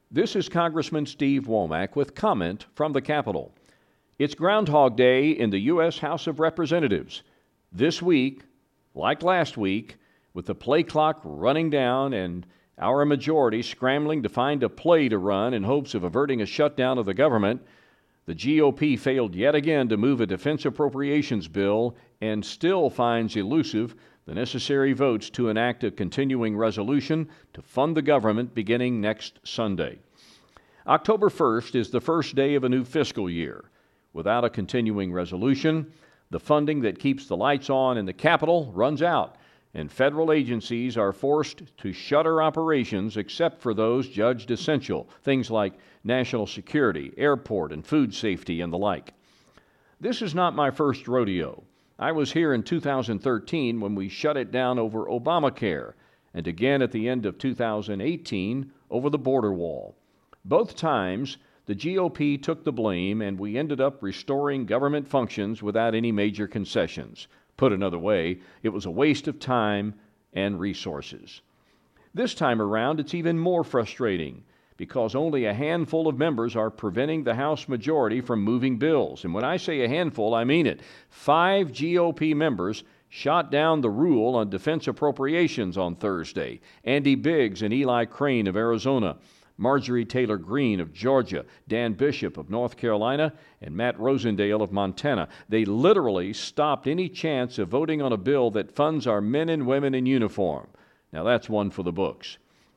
This is Congressman Steve Womack with comment from the Capitol. It's Groundhog Day in the U.S. House of Representatives. This week, like last week, with the play clock running down and our majority scrambling to find a play to run in hopes of averting a shutdown of the government, the GOP failed yet again to move a defense appropriations bill and still finds elusive the necessary votes to enact a continuing resolution to fund the government beginning next Sunday. October 1st is the first day of a new fiscal year. Without a continuing resolution, the funding that keeps the lights on in the Capitol runs out, and federal agencies are forced to shutter operations except for those judged essential, things like national security, airport and food safety, and the like. This is not my first rodeo. I was here in 2013 when we shut it down over Obamacare, and again at the end of 2018 over the border wall. Both times, the GOP took the blame, and we ended up restoring government functions without any major concessions. Put another way, it was a waste of time and resources. This time around, it's even more frustrating because only a handful of members are preventing the House majority from moving bills. And when I say a handful, I mean it. 5 GOP members shot down the rule on defense appropriations on Thursday. Andy Biggs and Eli Crane of Arizona, Marjorie Taylor Greene of Georgia, Dan Bishop of North Carolina, and Matt Rosendale of Montana. They literally stopped any chance of voting on a bill that funds our men and women in uniform. Now that's one for the books.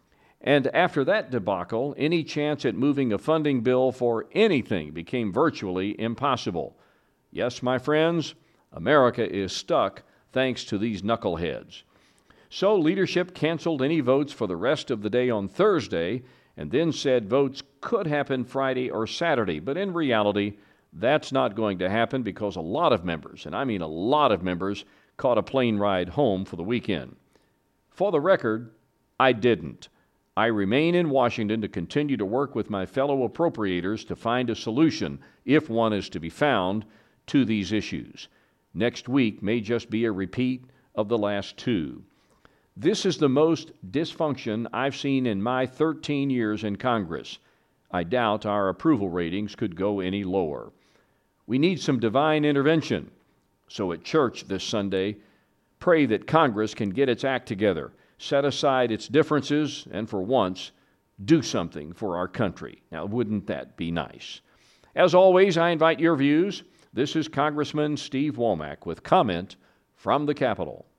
And after that debacle, any chance at moving a funding bill for anything became virtually impossible. Yes, my friends, America is stuck thanks to these knuckleheads. So leadership canceled any votes for the rest of the day on Thursday, and then said votes could happen Friday or Saturday. But in reality, that's not going to happen because a lot of members, and I mean a lot of members, caught a plane ride home for the weekend. For the record, I didn't. I remain in Washington to continue to work with my fellow appropriators to find a solution, if one is to be found, to these issues. Next week may just be a repeat of the last 2. This is the most dysfunction I've seen in my 13 years in Congress. I doubt our approval ratings could go any lower. We need some divine intervention. So at church this Sunday, pray that Congress can get its act together, set aside its differences, and for once, do something for our country. Now, wouldn't that be nice? As always, I invite your views. This is Congressman Steve Womack with comment from the Capitol.